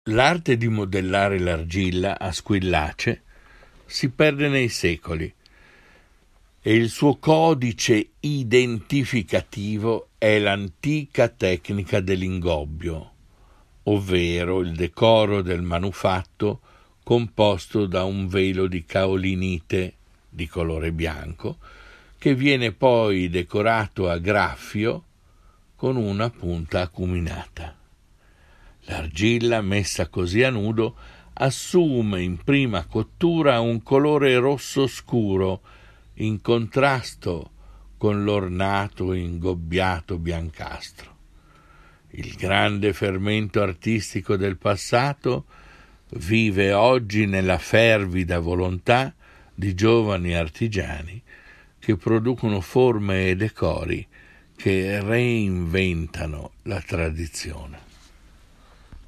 L'arte di modellare l'argilla a squillace si perde nei secoli e il suo codice identificativo è l'antica tecnica dell'ingobbio, ovvero il decoro del manufatto composto da un velo di caolinite di colore bianco che viene poi decorato a graffio con una punta acuminata. L'argilla messa così a nudo assume in prima cottura un colore rosso scuro in contrasto con l'ornato ingobbiato biancastro. Il grande fermento artistico del passato vive oggi nella fervida volontà di giovani artigiani che producono forme e decori che reinventano la tradizione.